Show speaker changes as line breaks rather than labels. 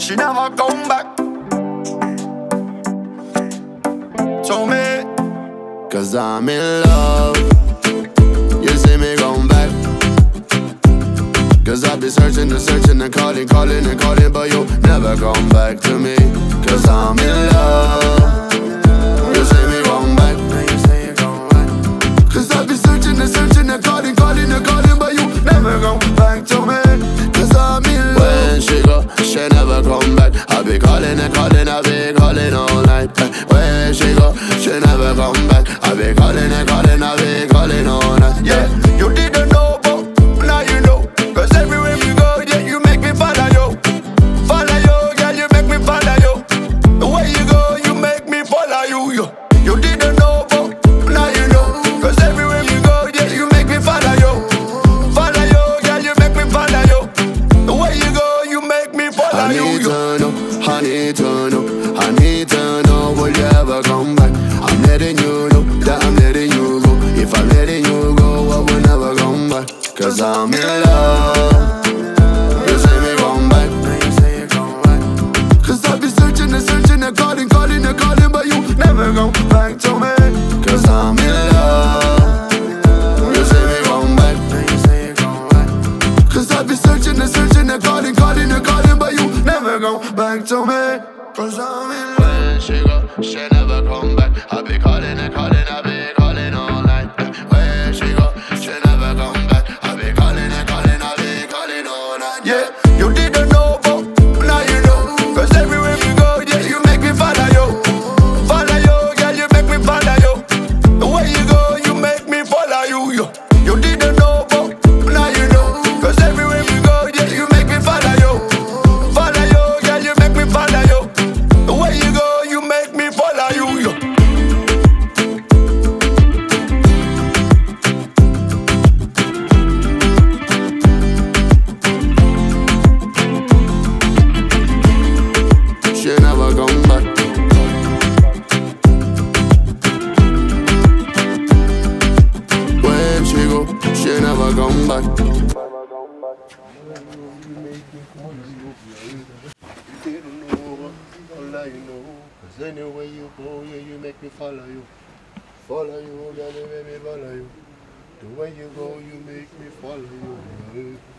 she never come back. Tell me,
cause I'm in love. You see me come back. Cause I've been searching and searching and calling, calling and calling, but you never come back to me. Cause I'm in love. You see me come back. Cause I've been searching and searching and calling, calling and calling, but you never come back to me. Cause I'm in love. When she go, she never come back. I be calling and calling, I be calling all night. When she go, she never come back. I be calling and calling, I be calling all night.
yeah, you didn't know, but now you know. Cause everywhere you go, yeah, you make me follow you. Follow you, girl, you make me follow you. The way you go, you make me follow you. You didn't know, but now you know. Cause everywhere you go, yeah, you make me follow you. Follow you, girl, you make me follow you. The way you go, you make me follow
I
you.
need to know, I need to know, I need to know, will you ever come back? I'm letting you know that I'm letting you go. If I'm letting you go, I will never come back. Cause I'm in love. You say me come back. Cause I've been searching and searching and calling, calling and calling, but you never come back to me. Cause I'm in love. You say me come back. Cause I've been searching and searching and calling, calling and calling, but you never come back to me. Cause I'm in love. When she go, she never come back. I be calling and calling, I be calling all night. When she go, she never come back. I be calling and calling, I be calling all night.
Yeah, you didn't know, but now you know. Cause everywhere you go, yeah, you make me follow you. Follow you, girl, you make me follow you. The way you go, you make me follow you. You didn't know, but now you know. Cause everywhere you go, yeah, you make me follow you. Follow you, girl, you make me follow you. The way you go, you make me follow you.
She never come back. When she go, she never come back. Cause anywhere you go, yeah, you make me follow you. Follow you, girl, you make me follow you. The way you go, you make me follow you.